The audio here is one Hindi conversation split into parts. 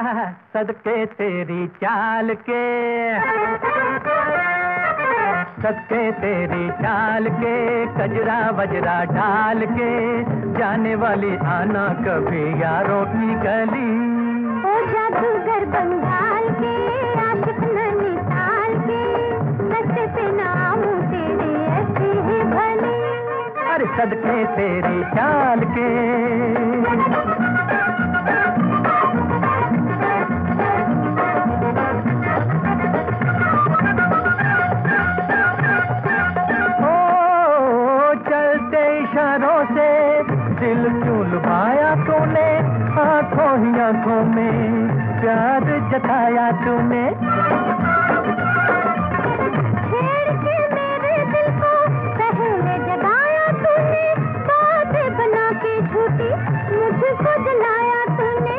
सदके तेरी चाल के, सदके तेरी चाल के, कजरा वजरा ढाल के, जाने वाली आना कभी यारों की गली। ओ जादूगर बंगाल के, आशिक नैनीताल के, रस्ते पे नाम तेरे ऐसी ही भली। अरे सदके तेरी चाल के। इशारों से दिल क्यों लुभाया तूने, आंखों ही आंखों में प्यार जताया तूने। छेड़ के मेरे दिल को पहले जगाया तूने, बातें बना के झूठी मुझको जलाया तूने।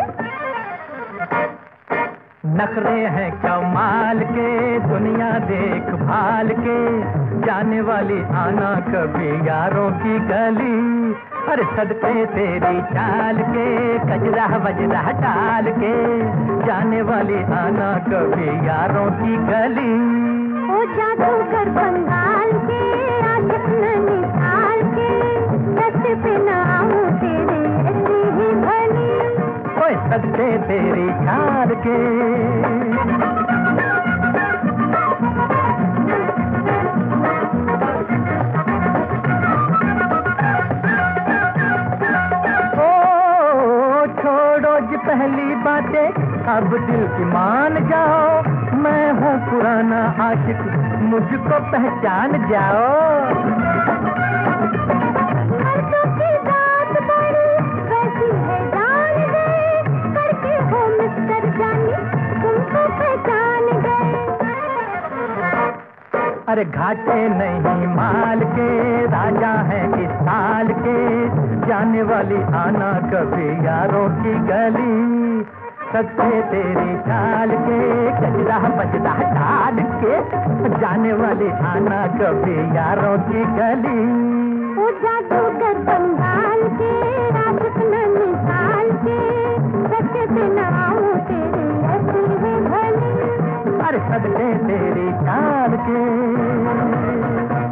नखरे हैं कमाल के, दुनिया देख भाल के, जाने वाली आना कभी यारों की गली। अरे सदके तेरी चाल के, कजरा वजरा टाल के, जाने वाली आना कभी यारों की गली। ओ जादूगर बंगाल के, आशिक नैनीताल के, रस्ते पे नाम तेरे ऐसी ही भली। ओए सदके तेरी चाल के। पहली बातें अब दिल की मान जाओ, मैं हूँ पुराना आशिक मुझको पहचान जाओ। मर्दों की बात बड़ी वैसी है जान गए, करके हो मिस्टर जानी तुमको पहचान गए। अरे घाटे नहीं माल के, राजा है इस साल के, जाने वाली आना कभी यारों की गली। सदके तेरी चाल के, कजरा बजरा ढाल के, जाने वाली आना कभी यारों की गली। ओ जादूगर बंगाल के, आशिक नैनीताल के, रस्ते पे नाम तेरे ऐसी ही भली। अरे सदके तेरी चाल के।